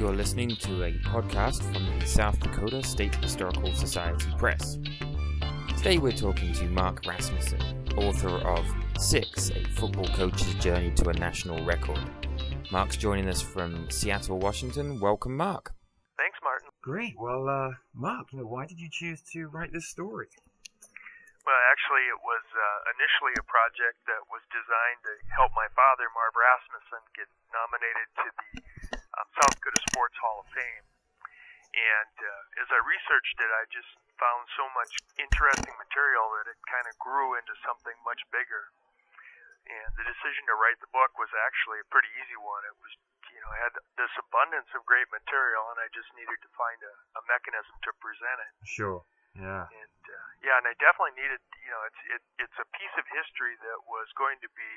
You're listening to a podcast from the South Dakota State Historical Society Press. Today we're talking to Mark Rasmussen, author of Six, a football coach's journey to a national record. Mark's joining us from Seattle, Washington. Welcome, Mark. Thanks, Martin. Great. Well, Mark, why did you choose to write this story? Well, actually, it was initially a project that was designed to help my father, Marv Rasmussen, get nominated to the South Dakota Sports Hall of Fame. And as I researched it, I just found so much interesting material that it kind of grew into something much bigger. And the decision to write the book was actually a pretty easy one. It was, I had this abundance of great material, and I just needed to find a mechanism to present it. Sure. Yeah. And I definitely needed, it's a piece of history that was going to be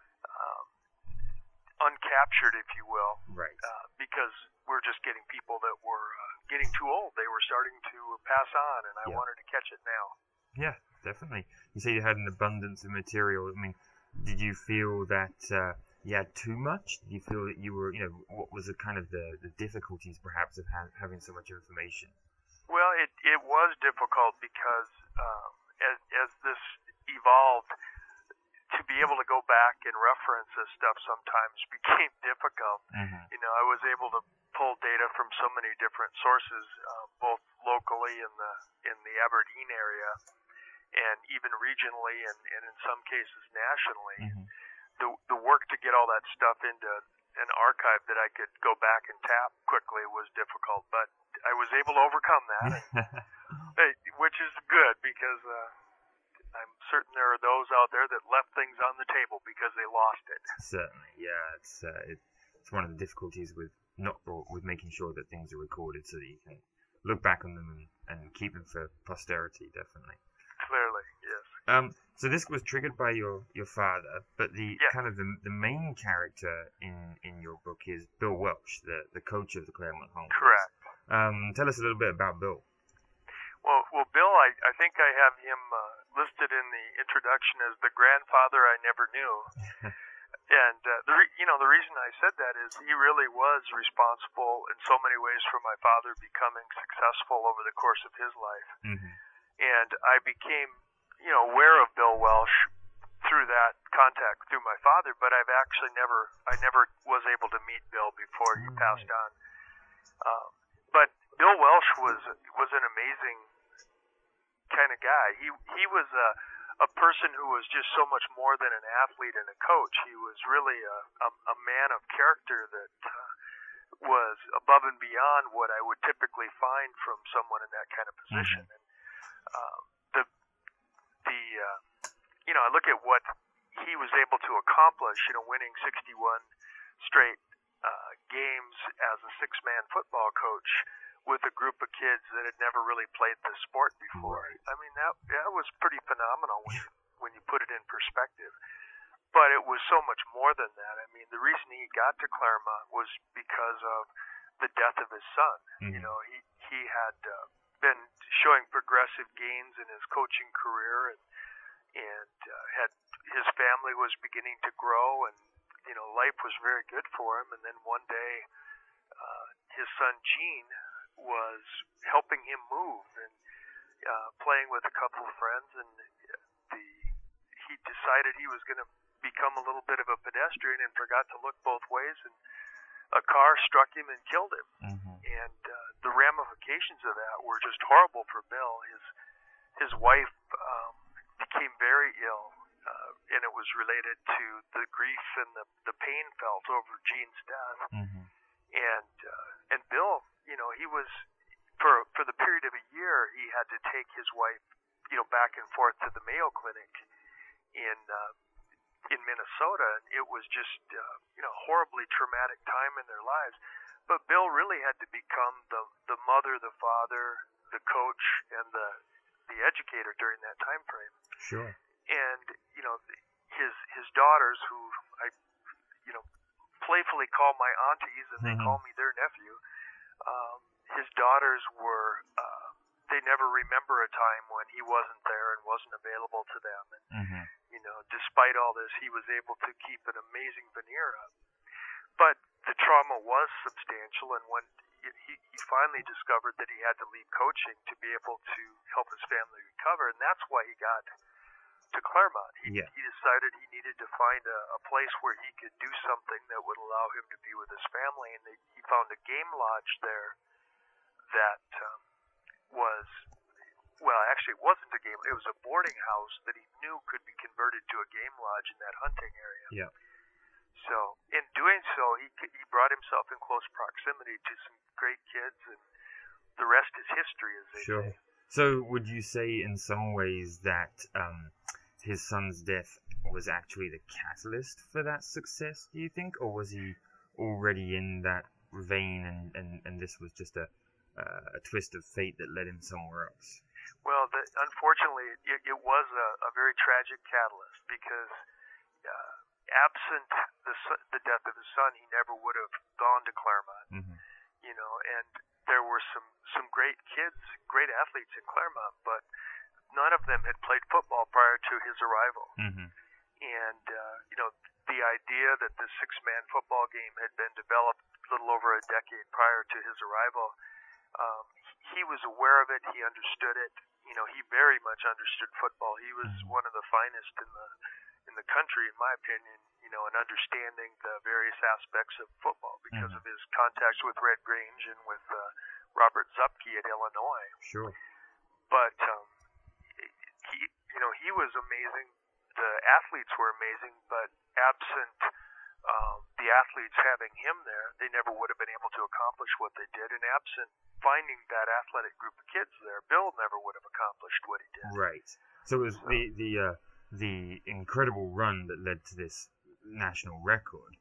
uncaptured, if you will. Right. Because we're just getting people that were getting too old. They were starting to pass on, and I wanted to catch it now. Yeah, definitely. You say you had an abundance of material. I mean, did you feel that you had too much? Did you feel that you were, what was the kind of the difficulties perhaps of having so much information? Well, it was difficult because as this evolved, to be able to go back and reference this stuff sometimes became difficult. Mm-hmm. I was able to pull data from so many different sources, both locally in the Aberdeen area, and even regionally, and in some cases nationally. Mm-hmm. The work to get all that stuff into an archive that I could go back and tap quickly was difficult, but I was able to overcome that, which is good because I'm certain there are those out there that left things on the table because they lost it. Certainly, yeah. It's one of the difficulties with making sure that things are recorded so that you can look back on them and keep them for posterity. Definitely. Clearly, yes. So this was triggered by your father, but the main character in your book is Bill Welch, the coach of the Claremont Honkies. Correct. Tell us a little bit about Bill. Well, Bill, I think I have him listed in the introduction as the grandfather I never knew. And the reason I said that is he really was responsible in so many ways for my father becoming successful over the course of his life. Mm-hmm. And I became, aware of Bill Welch through that contact through my father, but I never was able to meet Bill before he passed on. But Bill Welch was an amazing kind of guy. He was a person who was just so much more than an athlete and a coach. He was really a man of character that was above and beyond what I would typically find from someone in that kind of position. Mm-hmm. And I look at what he was able to accomplish, winning 61 straight games as a six-man football coach with a group of kids that had never really played the sport before. Right. I mean, that was pretty phenomenal when you put it in perspective. But it was so much more than that. I mean, the reason he got to Claremont was because of the death of his son. Mm-hmm. He had been showing progressive gains in his coaching career, and had his family was beginning to grow, and life was very good for him. And then one day, his son Gene was helping him move and playing with a couple of friends, and he decided he was going to become a little bit of a pedestrian and forgot to look both ways, and a car struck him and killed him. Mm-hmm. And the ramifications of that were just horrible for Bill. His wife became very ill, and it was related to the grief and the pain felt over Gene's death. Mm-hmm. And Bill, he was for the period of a year, he had to take his wife, back and forth to the Mayo Clinic in Minnesota. And it was just horribly traumatic time in their lives. But Bill really had to become the mother, the father, the coach, and the educator during that time frame. Sure. And his daughters, who I playfully call my aunties, and they call me their nephew. His daughters were they never remember a time when he wasn't there and wasn't available to them. And despite all this, he was able to keep an amazing veneer up. But the trauma was substantial, and when he finally discovered that he had to leave coaching to be able to help his family recover, and that's why he got to Claremont. He decided he needed to find a place where he could do something that would allow him to be with his family, and he found a game lodge there that was, well, actually it wasn't a game, it was a boarding house that he knew could be converted to a game lodge in that hunting area. Yeah. So in doing so, he brought himself in close proximity to some great kids, and the rest is history, as they say. So would you say in some ways that his son's death was actually the catalyst for that success, do you think? Or was he already in that vein and this was just a twist of fate that led him somewhere else? Well, unfortunately, it was a very tragic catalyst, because absent the death of his son, he never would have gone to Claremont. Mm-hmm. You know, and there were some great kids, great athletes in Claremont, but none of them had played football prior to his arrival. Mm-hmm. And, you know, the idea that the six-man football game had been developed a little over a decade prior to his arrival, he was aware of it, he understood it. You know, he very much understood football. He was one of the finest in the country, in my opinion, you know, in understanding the various aspects of football because of his contacts with Red Grange and with Robert Zupke at Illinois. Sure. But he was amazing. The athletes were amazing, but absent the athletes having him there, they never would have been able to accomplish what they did. And absent finding that athletic group of kids there, Bill never would have accomplished what he did. Right. So it was the incredible run that led to this national record.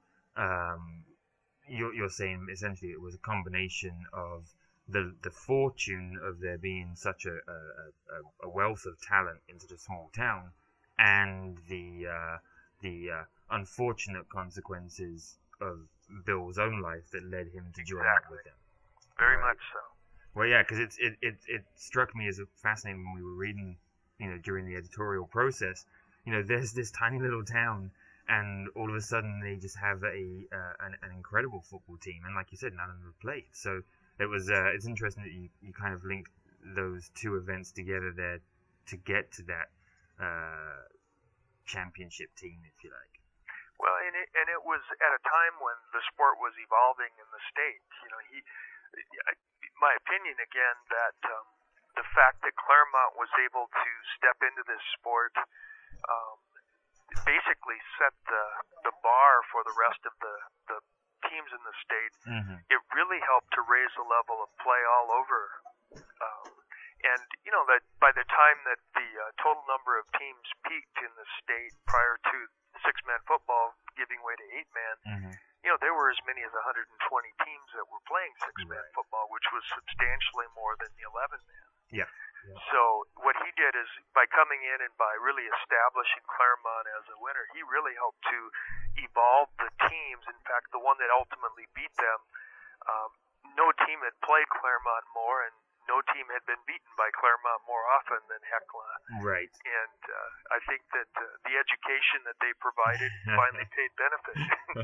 You're saying essentially it was a combination of the fortune of there being such a wealth of talent in such a small town, and the unfortunate consequences of Bill's own life that led him to join up with them. Very much so. Well, yeah, because it struck me as fascinating when we were reading, you know, during the editorial process. You know, there's this tiny little town, and all of a sudden they just have an incredible football team, and like you said, none of them have played. So it was it's interesting that you kind of link those two events together there to get to that championship team, if you like. Well, and it was at a time when the sport was evolving in the state. You know, my opinion again that the fact that Claremont was able to step into this sport basically set the bar for the rest of the teams in the state. It really helped to raise the level of play all over. And, you know, that by the time that the total number of teams peaked in the state prior to six-man football giving way to eight-man, you know, there were as many as 120 teams that were playing six-man football, which was substantially more than the 11-man. Yeah. So what he did is, by coming in and by really establishing Claremont as a winner, he really helped to evolve the teams. In fact, the one that ultimately beat them, no team had played Claremont more, and no team had been beaten by Claremont more often than Hecla. Right. And I think that the education that they provided finally paid benefits.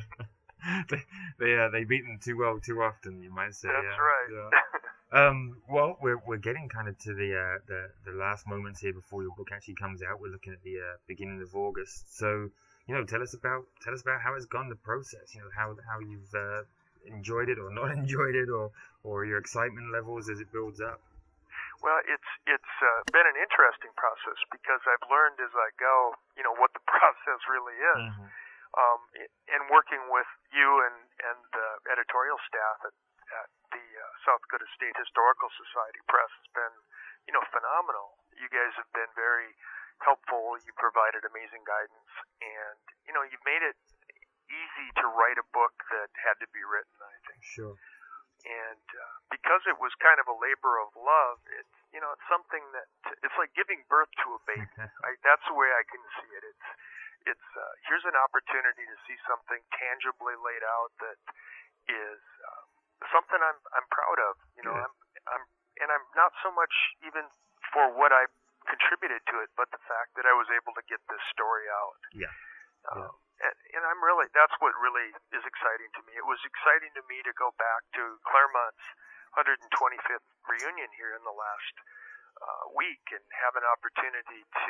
They beat them too well too often, you might say. That's right. Yeah. Well, we're getting kind of to the last moments here before your book actually comes out. We're looking at the beginning of August. So, you know, tell us about how it's gone, the process. You know, how you've enjoyed it or not enjoyed it, or your excitement levels as it builds up. Well, it's been an interesting process because I've learned as I go, you know, what the process really is. And working with you and the editorial staff at the South Dakota State Historical Society Press has been, you know, phenomenal. You guys have been very helpful. You provided amazing guidance, and you know, you've made it easy to write a book that had to be written, I think. Sure. And because it was kind of a labor of love, it's, you know, it's something that it's like giving birth to a baby. That's the way I can see it. It's here's an opportunity to see something tangibly laid out that is something I'm proud of. You know, I'm not so much even for what I contributed to it, but the fact that I was able to get this story out. Yeah. And I'm really, that's what really is exciting to me. It was exciting to me to go back to Claremont's 125th reunion here in the last week and have an opportunity to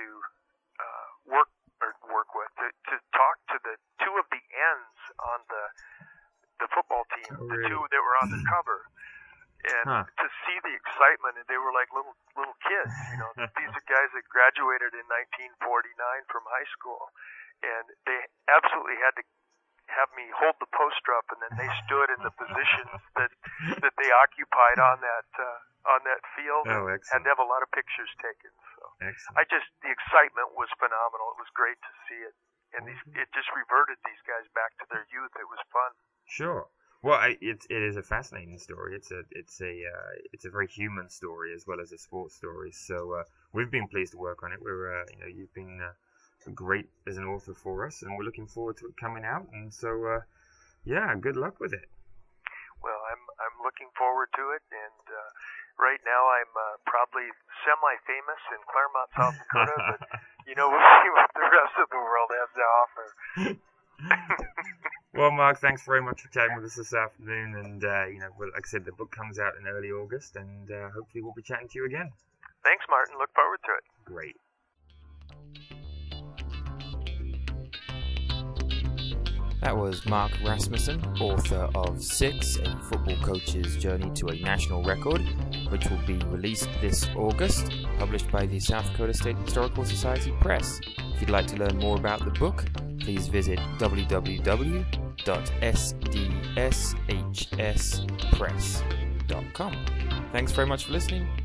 to talk to the two of the ends on the football team, the two that were on the cover, and to see the excitement. And they were like little kids, you know. These are guys that graduated in 1949 from high school, and they absolutely had to have me hold the poster up, and then they stood in the positions that they occupied on that field. Oh, and had to have a lot of pictures taken. So excellent. the excitement was phenomenal. It was great to see it, and it just reverted these guys back to their youth. It was fun. Sure. Well, it is a fascinating story. It's a very human story as well as a sports story. So we've been pleased to work on it. We're you've been great as an author for us, and we're looking forward to it coming out. And so good luck with it. Well, I'm looking forward to it, and right now I'm probably semi-famous in Claremont, South Dakota. But we'll see what the rest of the world has to offer. Well, Mark, thanks very much for chatting with us this afternoon. And, like I said, the book comes out in early August, and hopefully we'll be chatting to you again. Thanks, Martin. Look forward to it. Great. That was Mark Rasmussen, author of 6, A Football Coach's Journey to a National Record, which will be released this August, published by the South Dakota State Historical Society Press. If you'd like to learn more about the book, please visit www.sdshspress.com. Thanks very much for listening.